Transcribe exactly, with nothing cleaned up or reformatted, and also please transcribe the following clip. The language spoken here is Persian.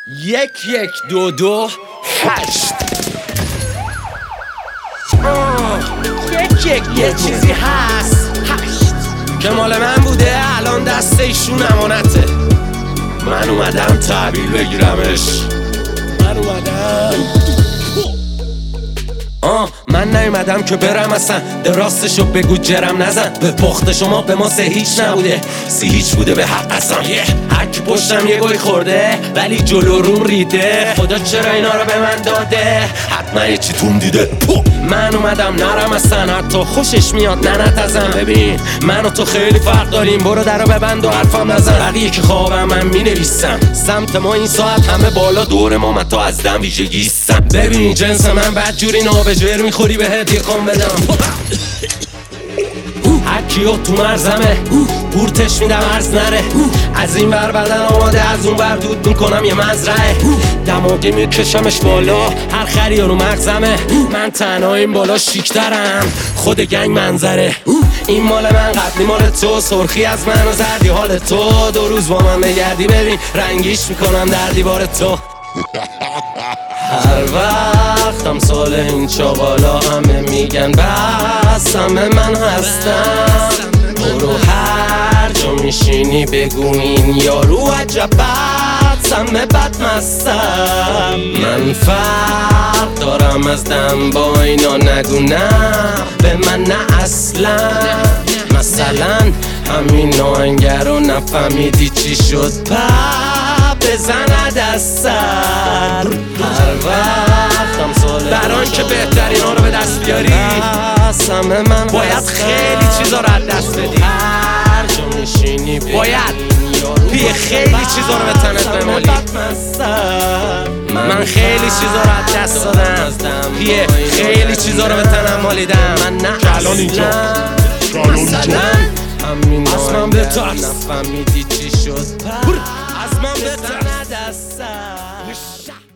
یک یک دو دو هشت. یک یک یه چیزی هست هشت که مال من بوده، الان دست ایشون امانته. من اومدم تحویل بگیرمش. من اومدم آه من نیومدم که برم اصلا، راستشو بگو جرم نزن. به پخت شما به ما سه هیچ نبوده، سی هیچ بوده به حق اصلا. هرکی پشتم یه گوی خورده ولی جلو روم ریده. خدا چرا اینا رو به من داده؟ حتما یه چی توم دیده. من اومدم نرم اصلا، حتی خوشش میاد ننت ازم. ببین من و تو خیلی فرق داریم، برو در رو ببند و حرفم نزن. بقیه که خوابم من مینویسم، سمت ما این ساعت همه بالا دور ما، من تو از دم ویژگیستم. ببین جنس من بدجوری نابجور میخوری به هدیه کن بدم. هر کیو تو مرزمه بورتش میدم عرض نره. از این بر بدن آماده، از اون بر دود میکنم یه مزرعه. دماغی میکشمش بالا، هر خریا رو مغزمه. من تنها این بالا شیکترم، خود گنگ منظره. این مال من قبلی مال تو، سرخی از من و زردی حال تو. دو روز با من بگردی ببین رنگیش میکنم در دیوار تو. هر وقتم سال این چاقالا همه میگن بس، همه من هستم. برو هر جا میشینی بگو این یارو عجب بد سمه بد مستم. من فرق دارم از دم با اینا، نگو نه به من نه اصلا. مثلا همین آهنگر رو نفهمیدی چی شد، پا بزند از سر. هر وقتم ساله بران که بهترین ها رو به دست بیاری، من باید خیلی چیزا رو از دست بدی. هر جا میشینی باید پیه خیلی چیزا رو به تنت بمالی. من خیلی چیزا رو از دست دادم، پیه خیلی چیزا رو به تنم مالیدم. من نه الان اینجا مثلا همین از من بترس، نفهمیدی چی شد، از من بترس.